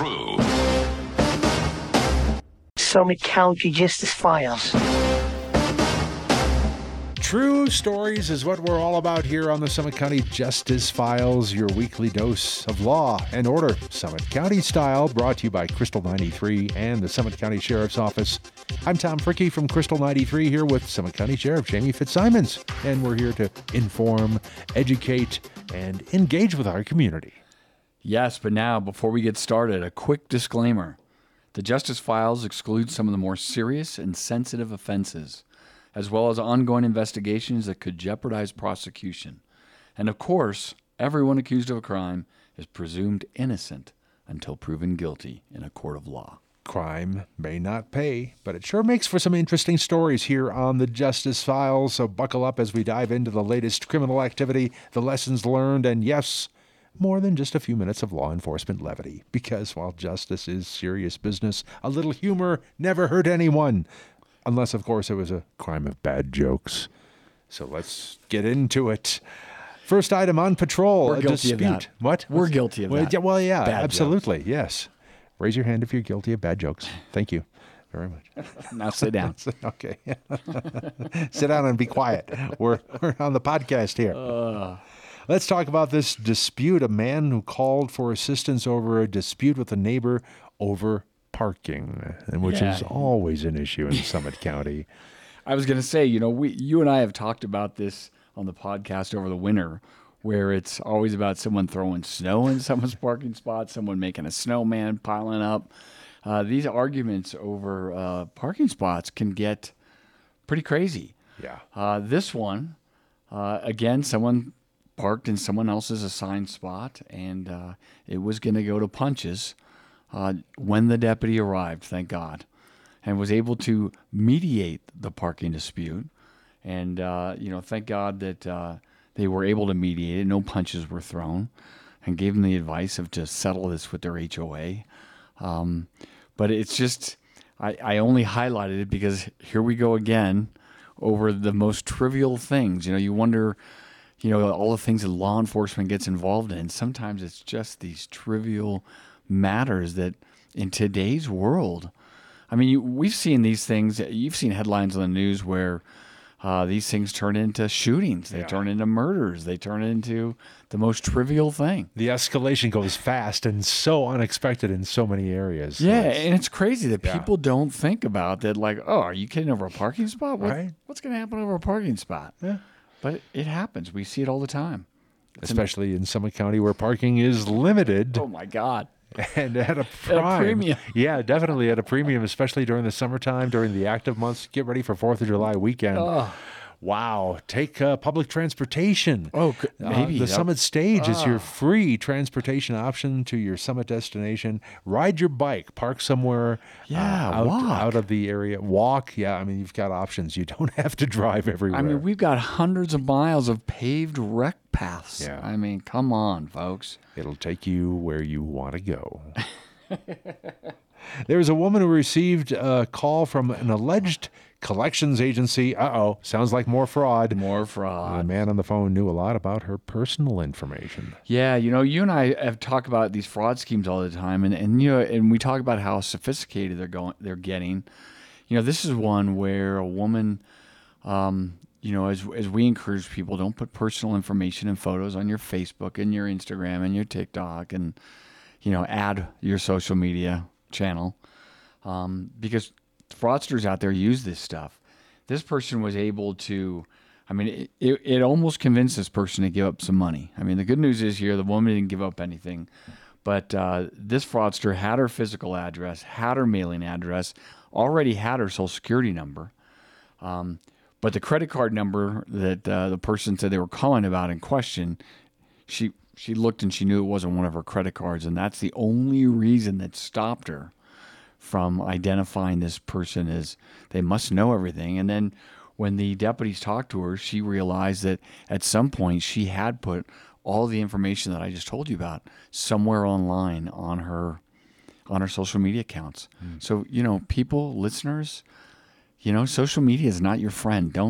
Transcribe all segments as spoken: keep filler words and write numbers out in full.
true. Summit County Justice Files. True stories is what we're all about here on the Summit County Justice Files, your weekly dose of law and order, Summit County style, brought to you by Crystal ninety-three and the Summit County Sheriff's Office. I'm Tom Fricke from Crystal ninety-three here with Summit County Sheriff Jamie Fitzsimons, and we're here to inform, educate, and engage with our community. Yes, but now, before we get started, a quick disclaimer. The Justice Files exclude some of the more serious and sensitive offenses, as well as ongoing investigations that could jeopardize prosecution. And of course, everyone accused of a crime is presumed innocent until proven guilty in a court of law. Crime may not pay, but it sure makes for some interesting stories here on the Justice Files, so buckle up as we dive into the latest criminal activity, the lessons learned, and yes, more than just a few minutes of law enforcement levity. Because while justice is serious business, a little humor never hurt anyone. Unless, of course, it was a crime of bad jokes. So let's get into it. First item on patrol, We're a guilty dispute. of that. What? We're guilty of well, that. Yeah, well, yeah, Bad absolutely, jokes. yes. Raise your hand if you're guilty of bad jokes. Thank you very much. Now sit down. Okay. Sit down and be quiet. We're, we're on the podcast here. Uh. Let's talk about this dispute. A man who called for assistance over a dispute with a neighbor over parking, and which Yeah. is always an issue in Summit County. I was going to say, you know, we, you and I have talked about this on the podcast over the winter, where it's always about someone throwing snow in someone's parking spot, someone making a snowman, piling up. Uh, these arguments over uh, parking spots can get pretty crazy. Yeah. Uh, this one, uh, again, someone parked in someone else's assigned spot, and uh, it was going to go to punches uh, when the deputy arrived, thank God, and was able to mediate the parking dispute. And, uh, you know, thank God that uh, they were able to mediate it. No punches were thrown, and gave them the advice of to settle this with their H O A. Um, but it's just, I, I only highlighted it because here we go again over the most trivial things. You know, you wonder, you know, all the things that law enforcement gets involved in. Sometimes it's just these trivial matters that in today's world, I mean, you, we've seen these things. You've seen headlines on the news where uh, these things turn into shootings. They Yeah. turn into murders. They turn into the most trivial thing. The escalation goes fast and so unexpected in so many areas. So Yeah, it's- and it's crazy that Yeah. people don't think about that. Like, oh, are you kidding over a parking spot? What, Right. What's going to happen over a parking spot? Yeah. But it, it happens. We see it all the time. especially in Summit County where parking is limited. Oh, my God. And at a prime. premium. Yeah, definitely at a premium, especially during the summertime, during the active months. Get ready for fourth of July weekend. Oh. Wow. Take uh, public transportation. Oh, g- Uh, maybe. the That- Summit Stage is your free transportation option to your Summit destination. Ride your bike. Park somewhere Yeah, uh, out, walk. out of the area. Walk. Yeah, I mean, you've got options. You don't have to drive everywhere. I mean, we've got hundreds of miles of paved rec paths. Yeah. I mean, come on, folks. It'll take you where you want to go. There's a woman who received a call from an alleged collections agency. Uh-oh, sounds like more fraud. More The fraud. man on the phone knew a lot about her personal information. Yeah, you know, you and I have talked about these fraud schemes all the time, and, and you know, and we talk about how sophisticated they're going, they're getting. You know, this is one where a woman, um, you know, as as we encourage people, don't put personal information and photos on your Facebook and your Instagram and your TikTok, and you know, add your social media channel, um, because fraudsters out there use this stuff. This person was able to, I mean, it, it, it almost convinced this person to give up some money. I mean, the good news is here, the woman didn't give up anything, but uh, this fraudster had her physical address, had her mailing address, already had her social security number. Um, but the credit card number that uh, the person said they were calling about in question, she she looked and she knew it wasn't one of her credit cards, and that's the only reason that stopped her from identifying this person as they must know everything. And then when the deputies talked to her, she realized that at some point she had put all the information that I just told you about somewhere online on her on her social media accounts. Mm. So, you know, people, listeners, you know, social media is not your friend. Don't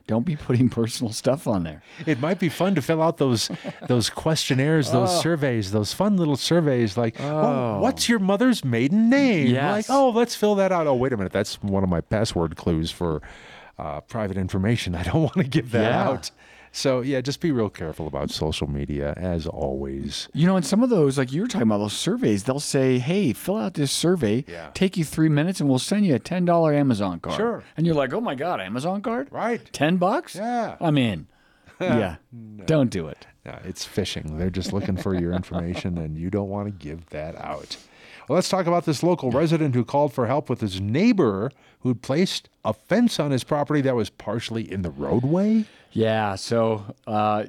don't be putting personal stuff on there. It might be fun to fill out those those questionnaires, those Oh. surveys, those fun little surveys like, oh. Oh. what's your mother's maiden name? Yes. Like, oh, let's fill that out. Oh, wait a minute. That's one of my password clues for uh, private information. I don't want to give that Yeah. out. So, yeah, just be real careful about social media, as always. You know, in some of those, like you were talking about those surveys, they'll say, hey, fill out this survey, Yeah. take you three minutes, and we'll send you a ten dollar Amazon card. Sure. And you're like, oh my God, Amazon card? Right. ten bucks? Yeah. I'm in. Yeah. Don't do it. No, it's phishing. They're just looking for your information, and you don't want to give that out. Well, let's talk about this local resident who called for help with his neighbor who'd placed a fence on his property that was partially in the roadway. Yeah. So, uh,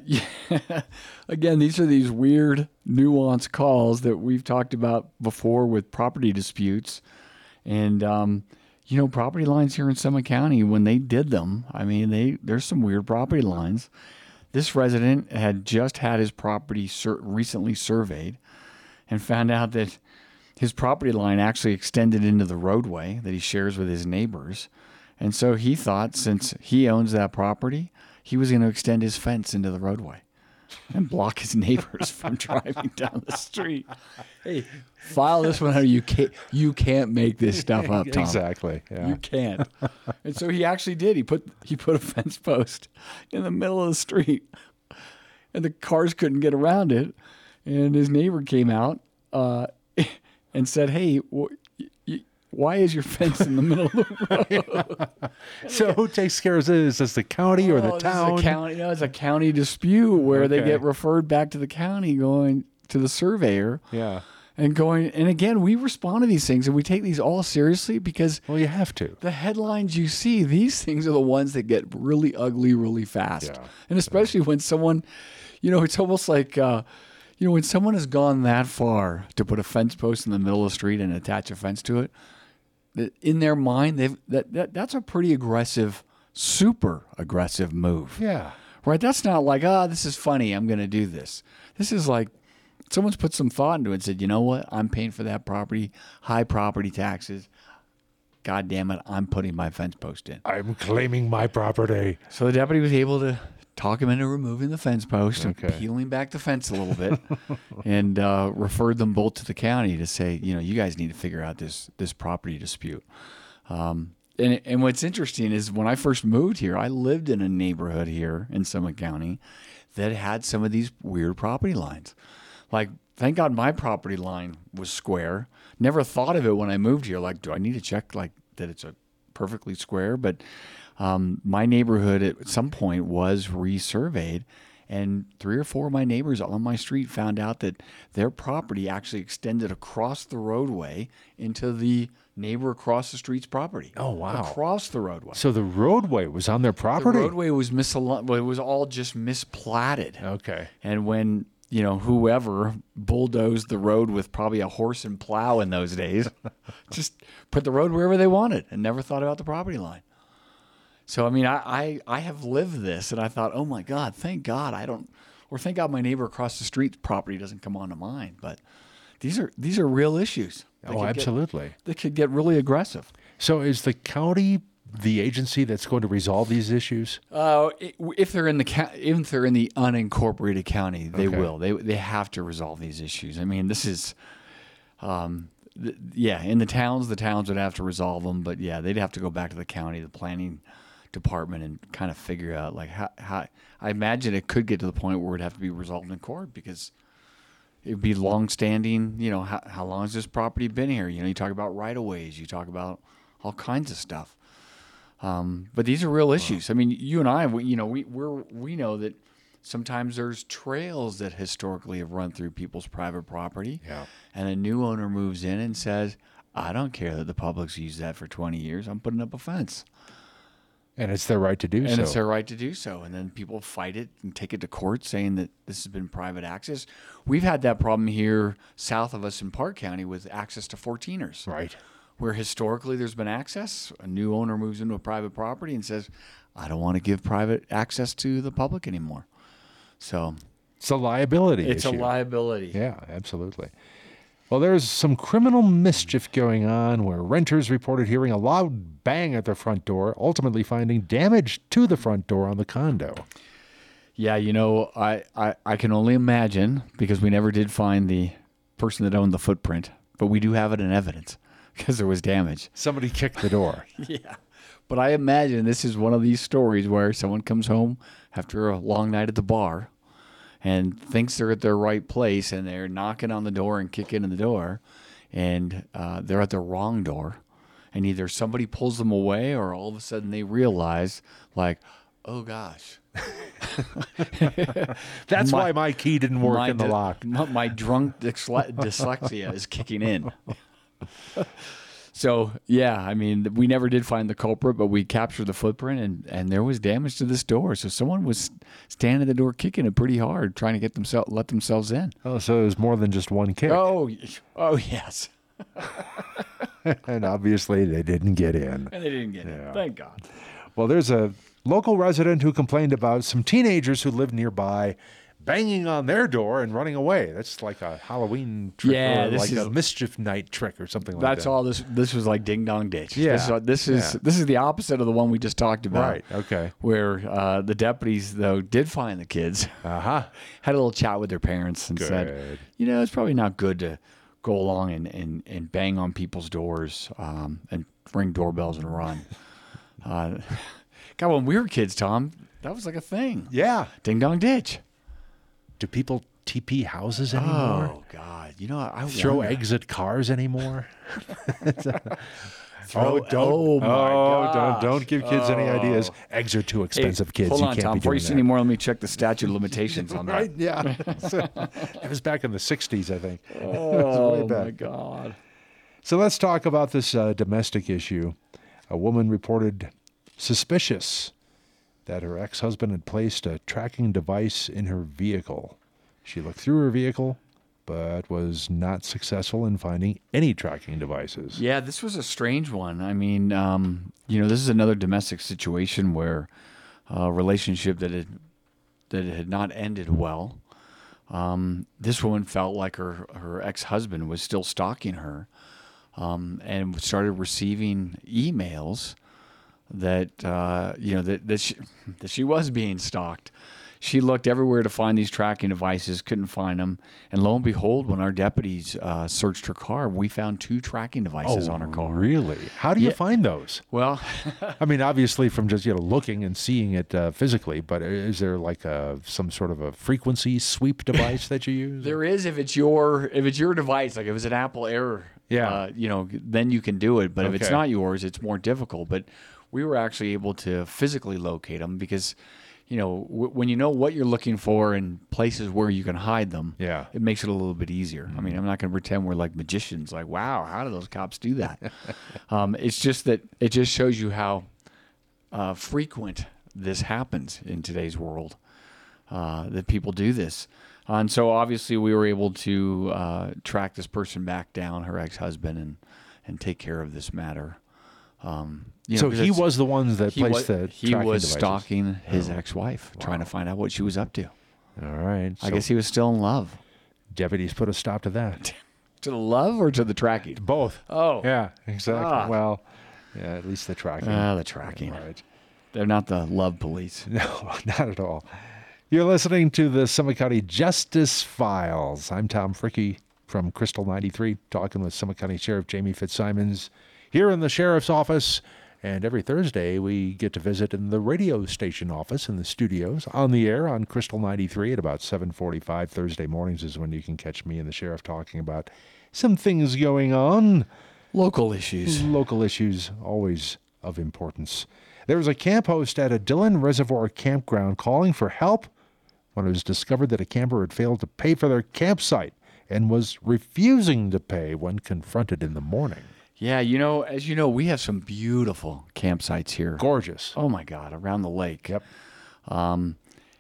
again, these are these weird, nuanced calls that we've talked about before with property disputes. And, um, you know, property lines here in Summit County, when they did them, I mean, they there's some weird property lines. This resident had just had his property sur- recently surveyed and found out that his property line actually extended into the roadway that he shares with his neighbors. And so he thought, since he owns that property, he was going to extend his fence into the roadway and block his neighbors from driving down the street. Hey, file this one out. You can't, you can't make this stuff up, Tom. Exactly. Yeah. You can't. And so he actually did. He put he put a fence post in the middle of the street, and the cars couldn't get around it. And his neighbor came out uh, and said, "Hey, wh- y- why is your fence in the middle of the road?" So who takes care of this? Is this the county or the Oh, town? This is a county. No, it's a county dispute where they Okay. get referred back to the county, going to the surveyor. Yeah. And going, and again, we respond to these things and we take these all seriously because Well, you have to. the headlines you see, these things are the ones that get really ugly really fast. Yeah. And especially when someone, you know, it's almost like, uh, you know, when someone has gone that far to put a fence post in the middle of the street and attach a fence to it, that in their mind, they've that, that that's a pretty aggressive, super aggressive move. Yeah. Right? That's not like, ah, this is funny, I'm going to do this. This is like, someone's put some thought into it and said, you know what? I'm paying for that property, high property taxes. God damn it, I'm putting my fence post in. I'm claiming my property. So the deputy was able to talk him into removing the fence post and Okay. peeling back the fence a little bit and uh, referred them both to the county to say, you know, you guys need to figure out this this property dispute. Um, and, and what's interesting is when I first moved here, I lived in a neighborhood here in Summit County that had some of these weird property lines. Like, thank God my property line was square. Never thought of it when I moved here. Like, do I need to check like that it's a perfectly square? But um, my neighborhood at some point was resurveyed, and three or four of my neighbors on my street found out that their property actually extended across the roadway into the neighbor across the street's property. Oh, wow. Across the roadway. So the roadway was on their The property? roadway was misaligned. Well, it was all just misplatted. Okay. And when, you know, whoever bulldozed the road with probably a horse and plow in those days, just put the road wherever they wanted and never thought about the property line. So, I mean, I, I, I have lived this and I thought, oh my God, thank God I don't, or thank God my neighbor across the street's property doesn't come onto mine. But these are, these are real issues. They Oh, could get- absolutely. they could get really aggressive. So is the county the agency that's going to resolve these issues? Uh, i- if they're in the ca- if they're in the unincorporated county, they Okay. will. They they have to resolve these issues. I mean, this is, um, th- yeah, in the towns, the towns would have to resolve them. But yeah, they'd have to go back to the county, the planning department, and kind of figure out like how. how I imagine it could get to the point where it'd have to be resolved in court because it'd be long-standing. You know, how how long has this property been here? You know, you talk about right-of-ways, you talk about all kinds of stuff. Um, but these are real issues. I mean, you and I, we, you know, we we're, we know that sometimes there's trails that historically have run through people's private property. Yeah. And a new owner moves in and says, I don't care that the public's used that for twenty years. I'm putting up a fence. And it's their right to do And so. it's their right to do so. And then people fight it and take it to court saying that this has been private access. We've had that problem here south of us in Park County with access to fourteeners. Right. Where historically there's been access. A new owner moves into a private property and says, I don't want to give private access to the public anymore. So It's a liability it's issue. a liability. Yeah, absolutely. Well, there's some criminal mischief going on where renters reported hearing a loud bang at their front door, ultimately finding damage to the front door on the condo. Yeah, you know, I, I, I can only imagine, because we never did find the person that owned the footprint, but we do have it in evidence because there was damage. Somebody kicked the door. Yeah. But I imagine this is one of these stories where someone comes home after a long night at the bar and thinks they're at their right place, and they're knocking on the door and kicking in the door, and uh, they're at the wrong door. And either somebody pulls them away, or all of a sudden they realize, like, oh, gosh. That's My- why my key didn't work my in the dy- lock. My, my drunk dysle- dyslexia is kicking in. So, yeah, I mean, we never did find the culprit, but we captured the footprint, and, and there was damage to this door. So someone was standing at the door kicking it pretty hard, trying to get themselves let themselves in. Oh, so it was more than just one kick. Oh, y- oh yes. And obviously they didn't get in. And they didn't get Yeah. it. Thank God. Well, there's a local resident who complained about some teenagers who live nearby banging on their door and running away. That's like a Halloween trick Yeah, or this like is- a mischief night trick or something like That's that. all this this was like ding dong ditch. Yeah. This, is- this is Yeah. this is the opposite of the one we just talked about. Right, okay. Where uh, the deputies though did find the kids. Uh-huh. Had a little chat with their parents and said, Good. you know, it's probably not good to go along and, and, and bang on people's doors um, and ring doorbells and run. uh, God, when we were kids, Tom, that was like a thing. Yeah. Ding dong ditch. Do people T P houses anymore? Oh God, you know I Throw wonder. eggs at cars anymore? Throw- oh, don't! oh, my don't! gosh. Don't give kids any ideas. Eggs are too Hey, expensive, kids. Hold you on, can't Tom. be Before you doing say that. any more, let me check the statute of limitations on that. Right? Yeah. It was back in the sixties, I think. Oh way back. my God. So let's talk about this uh, domestic issue. A woman reported suspicious that her ex-husband had placed a tracking device in her vehicle. She looked through her vehicle, but was not successful in finding any tracking devices. Yeah, this was a strange one. I mean, um, you know, this is another domestic situation where a relationship that had that had not ended well. Um, this woman felt like her her ex-husband was still stalking her, um, and started receiving emails that uh, you know that that she, that she was being stalked. She looked everywhere to find these tracking devices, couldn't find them, and lo and behold, when our deputies uh, searched her car, we found two tracking devices on her car. Really? How do you Yeah. find those? Well, I mean, obviously from just you know looking and seeing it uh, physically, but is there like a some sort of a frequency sweep device that you use? there is if it's your if it's your device, like if it's an Apple Air, Yeah. uh, you know, then you can do it. But if it's Okay. not yours, it's more difficult. But we were actually able to physically locate them because, you know, w- when you know what you're looking for and places where you can hide them, Yeah. it makes it a little bit easier. I mean, I'm not going to pretend we're like magicians. Like, wow, how do those cops do that? um, it's just that it just shows you how uh, frequent this happens in today's world. Uh, that people do this. Uh, and so obviously we were able to uh, track this person back down, her ex-husband, and and take care of this matter. Um, you know, so 'cause he it's- was the one that he placed was, the he tracking was devices. stalking his ex-wife, trying to find out what she was up to. All right. I so guess he was still in love. deputies put a stop to that. To the love or to the tracking? Both. Oh. Yeah, exactly. Ah. Well, yeah, at least the tracking. Ah, the tracking. All right. They're not the love police. No, not at all. You're listening to the Summit County Justice Files. I'm Tom Fricky from Crystal ninety-three, talking with Summit County Sheriff Jamie Fitzsimons here in the Sheriff's office. And every Thursday, we get to visit in the radio station office in the studios on the air on Crystal ninety-three at about seven forty-five. Thursday mornings is when you can catch me and the Sheriff talking about some things going on. Local issues. Local issues, always of importance. There was a camp host at a Dillon Reservoir campground calling for help when it was discovered that a camper had failed to pay for their campsite and was refusing to pay when confronted in the morning. Yeah, you know, as you know, we have some beautiful campsites here. Gorgeous. Oh my God, around the lake. Yep. And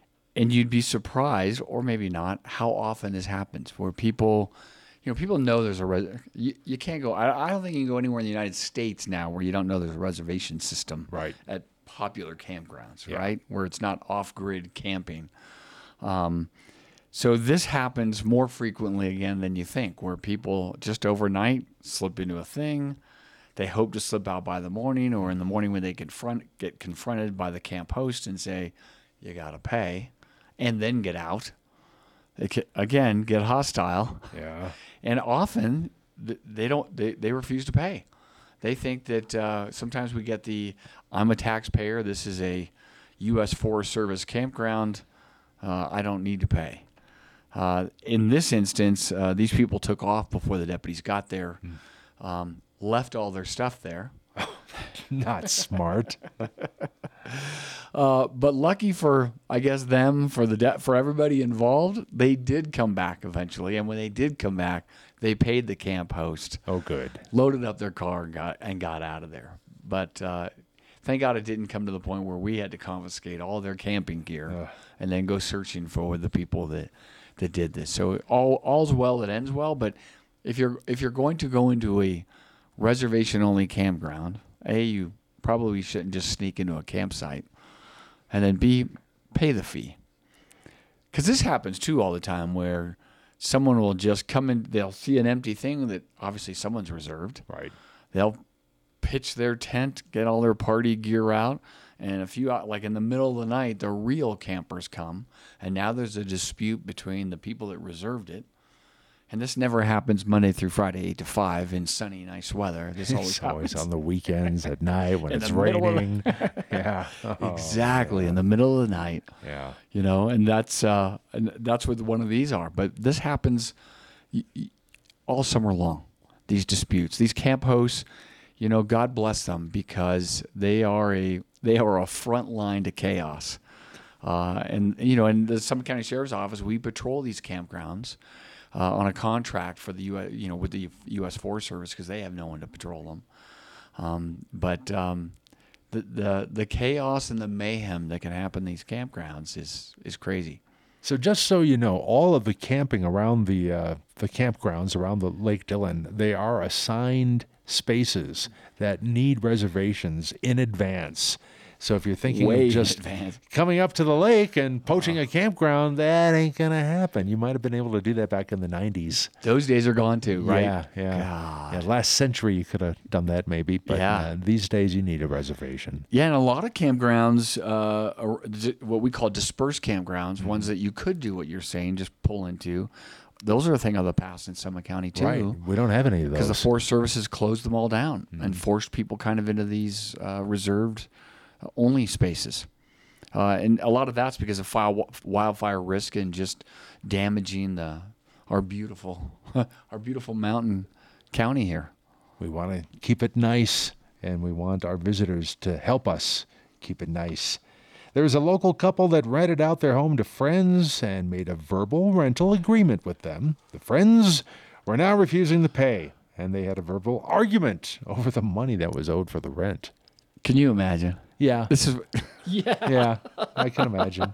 you'd be surprised, or maybe not, how often this happens where people, you know, people know there's a, res- you, you can't go, I, I don't think you can go anywhere in the United States now where you don't know there's a reservation system Right. at popular campgrounds, Yeah. right? Where it's not off-grid camping. Um, So this happens more frequently again than you think, where people just overnight slip into a thing. They hope to slip out by the morning, or in the morning when they confront get confronted by the camp host and say, "You got to pay," and then get out. They ca- again get hostile, Yeah. and often th- they don't. They, they refuse to pay. They think that uh, sometimes we get the, "I'm a taxpayer. This is a U S Forest Service campground. Uh, I don't need to pay." Uh, in this instance, uh, these people took off before the deputies got there, um, left all their stuff there. Not smart. Uh, but lucky for, I guess, them, for the de- for everybody involved, they did come back eventually. And when they did come back, they paid the camp host, Oh, good. loaded up their car, and got and got out of there. But uh, thank God it didn't come to the point where we had to confiscate all their camping gear Ugh. and then go searching for the people that, that did this. So all all's well that ends well. But if you're if you're going to go into a reservation only campground, A, you probably shouldn't just sneak into a campsite, and then B, pay the fee. Because this happens too all the time, where someone will just come in, they'll see an empty thing that obviously someone's reserved. Right. They'll pitch their tent, get all their party gear out, and a few out, like in the middle of the night, the real campers come, and now there's a dispute between the people that reserved it. And this never happens Monday through Friday, eight to five in sunny, nice weather. This always It's happens. always on the weekends at night when In it's the middle of the- raining. Yeah. Oh, Exactly, in the middle of the night. yeah. You know, and that's uh, and that's what one of these are. But this happens y- y- all summer long. These disputes, these camp hosts, you know, God bless them, because they are a they are a front line to chaos. Uh, and you know, in the Summit County Sheriff's Office, we patrol these campgrounds uh, on a contract for the U S, you know, with the U S Forest Service, because they have no one to patrol them. Um, but um, the, the the chaos and the mayhem that can happen in these campgrounds is is crazy. So just so you know, all of the camping around the uh, the campgrounds around the Lake Dillon, they are assigned spaces that need reservations in advance. So if you're thinking Way of just in advance. coming up to the lake and poaching a campground, that ain't gonna happen. You might have been able to do that back in the nineties. Those days are gone too, right? Yeah, yeah. God. Yeah, last century you could have done that maybe, but Yeah. uh, these days you need a reservation. Yeah, and a lot of campgrounds, uh, are di- what we call dispersed campgrounds, ones that you could do what you're saying, just pull into. Those are a thing of the past in Summit County too. Right. We don't have any of Because the those. Forest Services closed them all down and forced people kind of into these uh, reserved uh, only spaces. Uh, and a lot of that's because of fire, wildfire risk and just damaging the our beautiful our beautiful mountain county here. We want to keep it nice, and we want our visitors to help us keep it nice. There's a local couple that rented out their home to friends and made a verbal rental agreement with them. The friends were now refusing to pay, and they had a verbal argument over the money that was owed for the rent. Can you imagine? Yeah, This is yeah. yeah, I can imagine.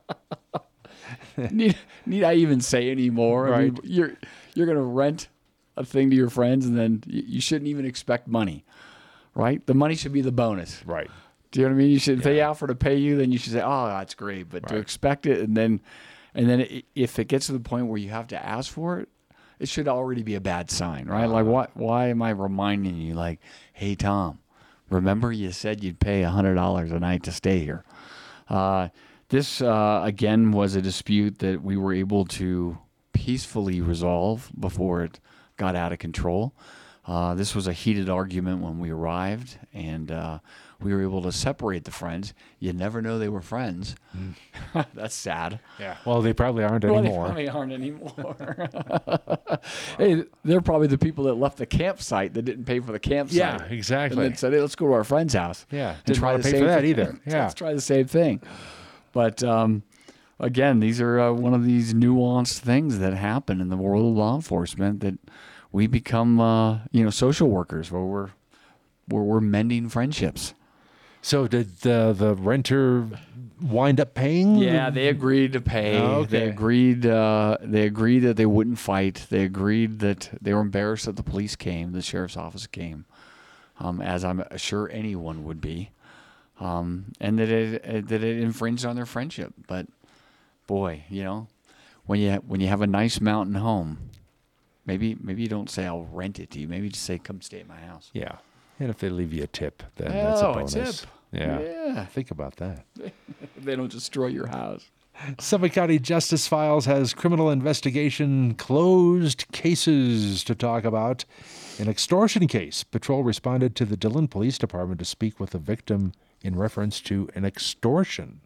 need need I even say any more? I mean, Right. you're you're gonna rent a thing to your friends, and then y- you shouldn't even expect money, right? The money should be the bonus. Right. Do you know what I mean? You should, if they offer to pay you, then you should say, "Oh, that's great." But to Right. expect it, and then, and then i- if it gets to the point where you have to ask for it, it should already be a bad sign, right? Like, what? Why am I reminding you? Like, hey, Tom, remember you said you'd pay a hundred dollars a night to stay here. Uh, this uh, again was a dispute that we were able to peacefully resolve before it got out of control. Uh, this was a heated argument when we arrived, and uh, we were able to separate the friends. You never know they were friends. That's sad. Yeah. Well, they probably aren't Well, they anymore. probably aren't anymore. Hey, they're probably the people that left the campsite that didn't pay for the campsite. Yeah, exactly. And then said, "Hey, let's go to our friend's house." Yeah, and didn't try wanna the pay for same that thing. either. Yeah. Let's try the same thing. But um, again, these are uh, one of these nuanced things that happen in the world of law enforcement that we become, uh, you know, social workers where we're where we're mending friendships. So did uh, the renter wind up paying? Yeah, they agreed to pay. Oh, They okay. agreed. Uh, they agreed that they wouldn't fight. They agreed that they were embarrassed that the police came, the sheriff's office came, um, as I'm sure anyone would be, um, and that it uh, that it infringed on their friendship. But boy, you know, when you when you have a nice mountain home, maybe maybe you don't say I'll rent it to you. Maybe just say come stay at my house. Yeah. And if they leave you a tip, then that's a Oh, a bonus. tip. Yeah. Yeah. Think about that. They don't destroy your house. Summit County Justice Files has criminal investigation closed cases to talk about. An extortion case. Patrol responded to the Dillon Police Department to speak with the victim in reference to an extortion.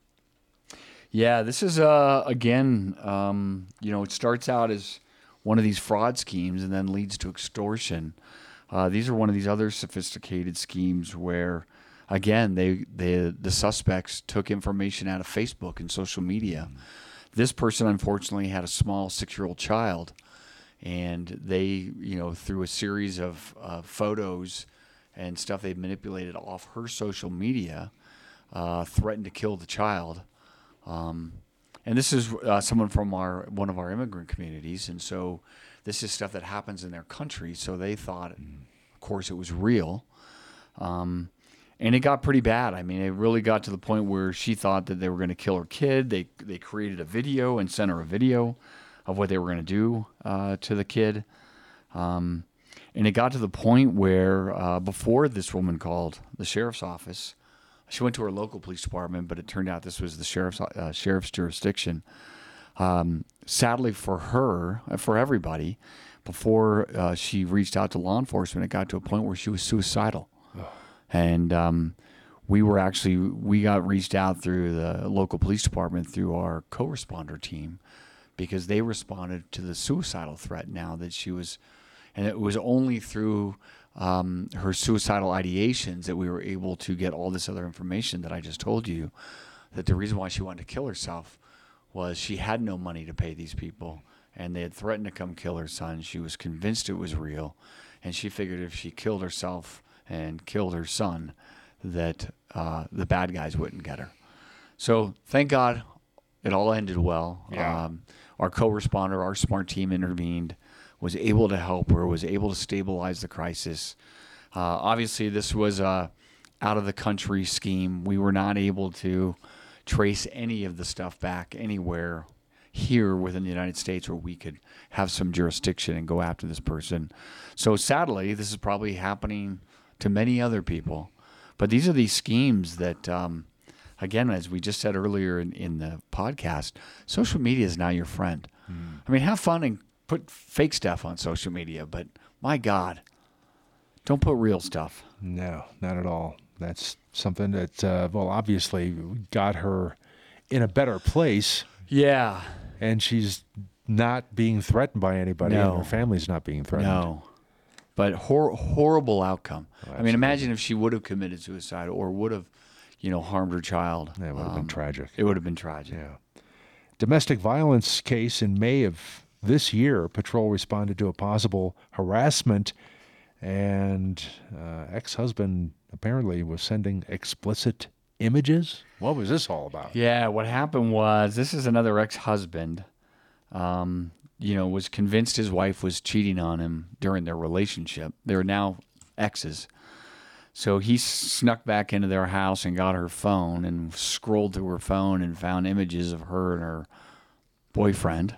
Yeah, this is, uh, again, um, you know, it starts out as one of these fraud schemes and then leads to extortion. Uh, these are one of these other sophisticated schemes where, again, they, they the suspects took information out of Facebook and social media. Mm. This person, unfortunately, had a small six-year-old child, and they, you know, through a series of uh, photos and stuff they manipulated off her social media, uh, threatened to kill the child. Um, and this is uh, someone from our one of our immigrant communities, and so this is stuff that happens in their country. So they thought, of course, it was real, um, and it got pretty bad. I mean, it really got to the point where she thought that they were going to kill her kid. They they created a video and sent her a video of what they were going to do uh, to the kid, um, and it got to the point where uh, before this woman called the sheriff's office. She went to her local police department, but it turned out this was the sheriff's uh, sheriff's jurisdiction. Um, sadly for her, uh, for everybody, before uh, she reached out to law enforcement, it got to a point where she was suicidal. Oh. And um, we were actually, we got reached out through the local police department through our co-responder team because they responded to the suicidal threat now that she was, and it was only through Um, her suicidal ideations that we were able to get all this other information that I just told you, that the reason why she wanted to kill herself was she had no money to pay these people, and they had threatened to come kill her son. She was convinced it was real, and she figured if she killed herself and killed her son, that uh, the bad guys wouldn't get her. So thank God it all ended well. Yeah. Um, our co-responder, our SMART team intervened, was able to help her, was able to stabilize the crisis. Uh, obviously, this was a out-of-the-country scheme. We were not able to trace any of the stuff back anywhere here within the United States where we could have some jurisdiction and go after this person. So sadly, this is probably happening to many other people. But these are these schemes that, um, again, as we just said earlier in, in the podcast, social media is now your friend. Mm. I mean, have fun and put fake stuff on social media, but my God, don't put real stuff. No, not at all. That's something that, uh, well, obviously got her in a better place. Yeah. And she's not being threatened by anybody, No. and her family's not being threatened. No. But hor- horrible outcome. Oh, I mean, imagine if she would have committed suicide or would have, you know, harmed her child. Yeah, it would have um, been tragic. It would have been tragic. Yeah. Domestic violence case in May of this year, Patrol responded to a possible harassment, and uh, ex-husband apparently was sending explicit images. What was this all about? Yeah, what happened was, this is another ex-husband, um, you know, was convinced his wife was cheating on him during their relationship. They're now exes. So he snuck back into their house and got her phone and scrolled through her phone and found images of her and her boyfriend.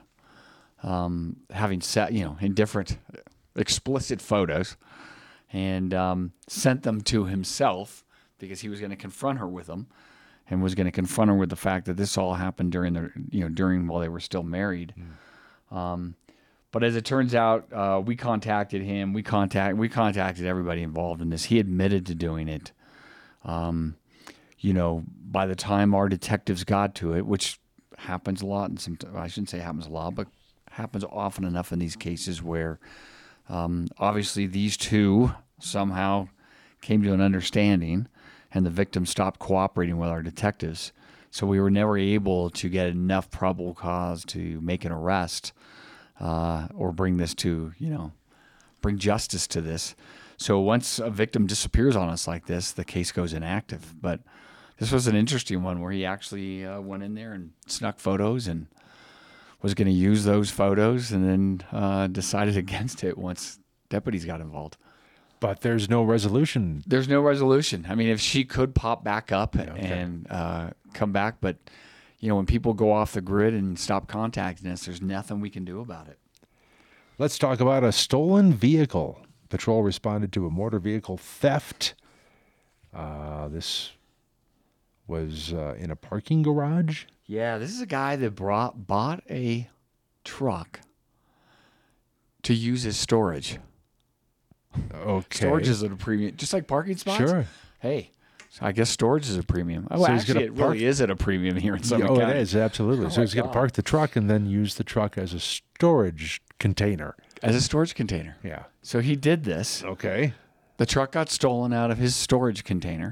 Um, having set, you know, in different explicit photos, and um, sent them to himself because he was going to confront her with them, and was going to confront her with the fact that this all happened during the, you know, during while they were still married. Mm. Um, but as it turns out, uh, we contacted him. We contact we contacted everybody involved in this. He admitted to doing it. Um, you know, by the time our detectives got to it, which happens a lot, and some I shouldn't say happens a lot, but happens often enough in these cases where um, obviously these two somehow came to an understanding and the victim stopped cooperating with our detectives. So we were never able to get enough probable cause to make an arrest uh, or bring this to, you know, bring justice to this. So once a victim disappears on us like this, the case goes inactive. But this was an interesting one where he actually uh, went in there and snuck photos and was going to use those photos, and then uh, decided against it once deputies got involved. But there's no resolution. There's no resolution. I mean, if she could pop back up Yeah, okay. and uh, come back, but, you know, when people go off the grid and stop contacting us, there's nothing we can do about it. Let's talk about a stolen vehicle. Patrol responded to a motor vehicle theft. Uh, this was uh, in a parking garage. Yeah, this is a guy that brought bought a truck to use as storage. Okay. Storage is at a premium, just like parking spots. Sure. Hey, so I guess storage is a premium. Oh, So he's actually, gonna it really park- is at a premium here in Summit Oh, County. it is, absolutely. Oh so my he's going to God. park the truck and then use the truck as a storage container. As a storage container. Yeah. So he did this. Okay. The truck got stolen out of his storage container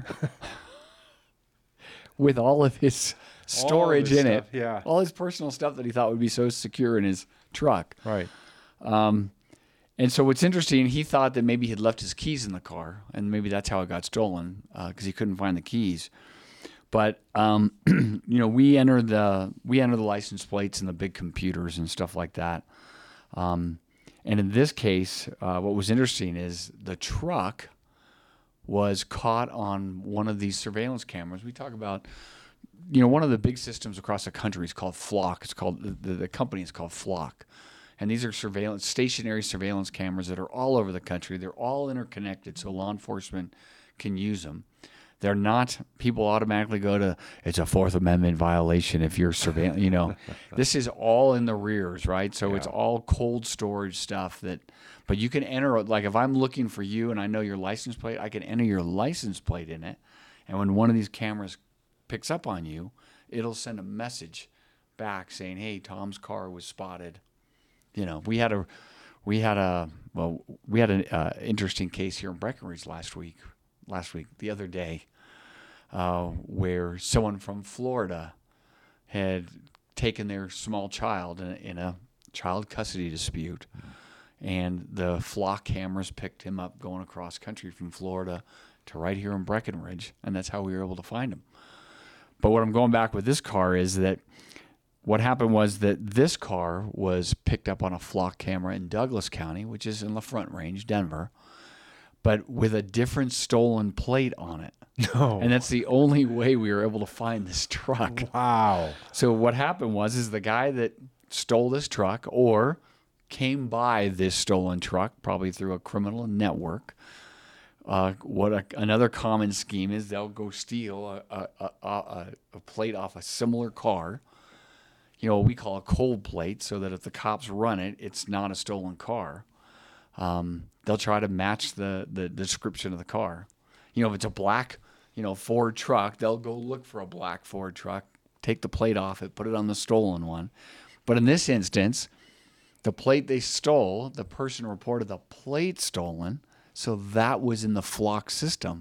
with all of his storage his in stuff, it. yeah. All his personal stuff that he thought would be so secure in his truck. Right. And so what's interesting, he thought that maybe he'd left his keys in the car, and maybe that's how it got stolen, because he couldn't find the keys. But um, you know, we enter the we enter the license plates and the big computers and stuff like that. Um, and in this case, uh, what was interesting is the truck was caught on one of these surveillance cameras. We talk about, you know, one of the big systems across the country is called Flock. It's called the, the company is called Flock. And these are surveillance, stationary surveillance cameras that are all over the country. They're all interconnected, so law enforcement can use them. They're not, people automatically go to, it's a Fourth Amendment violation if you're surveilling, you know. This is all in the rears, right? So it's all cold storage stuff that, but you can enter, like if I'm looking for you and I know your license plate, I can enter your license plate in it. And when one of these cameras picks up on you, it'll send a message back saying, hey, Tom's car was spotted. You know, we had a, we had a, well, we had an uh, interesting case here in Breckenridge last week, last week, the other day, uh, where someone from Florida had taken their small child in a, in a child custody dispute, and the Flock cameras picked him up going across country from Florida to right here in Breckenridge, and that's how we were able to find him. But what I'm going back with this car is that what happened was that this car was picked up on a Flock camera in Douglas County, which is in the Front Range, Denver, but with a different stolen plate on it. No. And that's the only way we were able to find this truck. Wow. So what happened was is the guy that stole this truck or came by this stolen truck, probably through a criminal network. Uh, what a, another common scheme is they'll go steal a, a, a, a, a plate off a similar car. You know, what we call a cold plate, so that if the cops run it, it's not a stolen car. Um, they'll try to match the, the description of the car. You know, if it's a black, you know, Ford truck, they'll go look for a black Ford truck, take the plate off it, put it on the stolen one. But in this instance, the plate they stole, the person reported the plate stolen, so that was in the Flock system.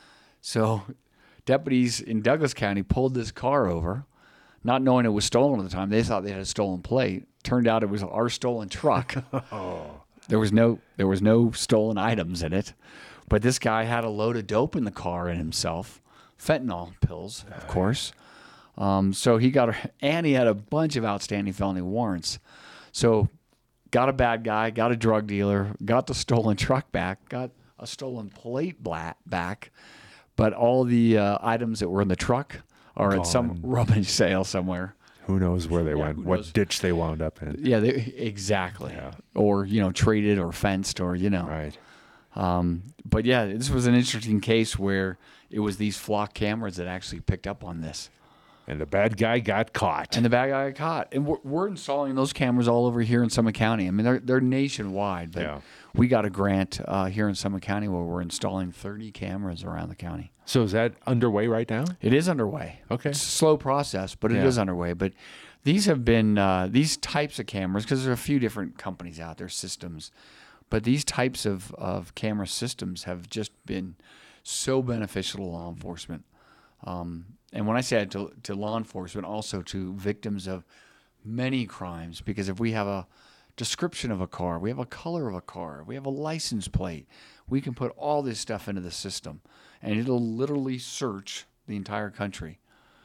So deputies in Douglas County pulled this car over, not knowing it was stolen at the time. They thought they had a stolen plate. Turned out it was our stolen truck. Oh. There was no there was no stolen items in it. But this guy had a load of dope in the car in himself. Fentanyl pills, of course. Um, so he got a, and he had a bunch of outstanding felony warrants. So got a bad guy, got a drug dealer, got the stolen truck back, got a stolen plate black back, but all the uh, items that were in the truck are at some Gone. rummage sale somewhere. Who knows where they Yeah, went, who what knows? ditch they wound up in. Yeah, they, exactly. Yeah. Or, you know, traded or fenced or, you know. Right. Um, but yeah, this was an interesting case where it was these Flock cameras that actually picked up on this. And the bad guy got caught. And the bad guy got caught. And we're, we're installing those cameras all over here in Summit County. I mean, they're, they're nationwide, but Yeah. we got a grant uh, here in Summit County where we're installing thirty cameras around the county. So is that underway right now? It is underway. Okay. It's a slow process, but it Yeah. is underway. But these have been, uh, these types of cameras, because there are a few different companies out there, systems, but these types of, of camera systems have just been so beneficial to law enforcement. Um, and when I say to, to law enforcement, also to victims of many crimes, because if we have a description of a car, we have a color of a car, we have a license plate, we can put all this stuff into the system, and it'll literally search the entire country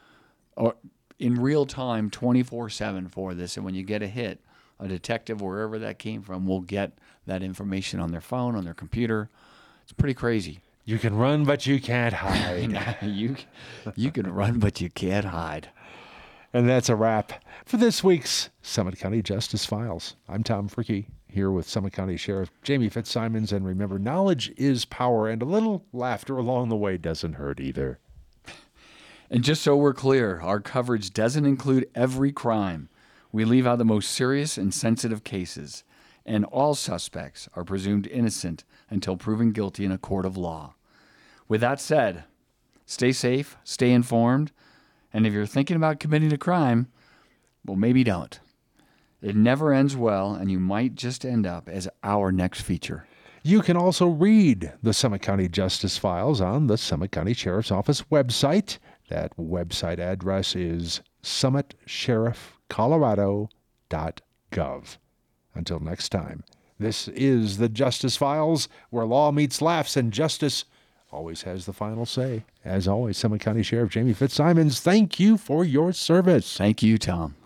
or in real time, twenty-four seven for this. And when you get a hit, a detective, wherever that came from, will get that information on their phone, on their computer. It's pretty crazy. You can run, but you can't hide. you, you can run, but you can't hide. And that's a wrap for this week's Summit County Justice Files. I'm Tom Fricke, here with Summit County Sheriff Jamie Fitzsimons. And remember, knowledge is power, and a little laughter along the way doesn't hurt either. And just so we're clear, our coverage doesn't include every crime. We leave out the most serious and sensitive cases, and all suspects are presumed innocent until proven guilty in a court of law. With that said, stay safe, stay informed, and if you're thinking about committing a crime, well, maybe don't. It never ends well, and you might just end up as our next feature. You can also read the Summit County Justice Files on the Summit County Sheriff's Office website. That website address is summit sheriff colorado dot gov. Until next time, this is the Justice Files, where law meets laughs and justice always has the final say. As always, Summit County Sheriff Jamie Fitzsimons, thank you for your service. Thank you, Tom.